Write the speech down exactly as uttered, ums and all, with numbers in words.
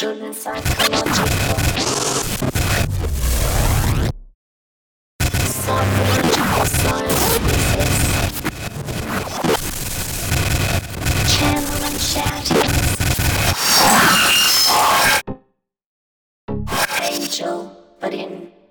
understood in psychological, psychological sciences, channeling shoutings, angel, but in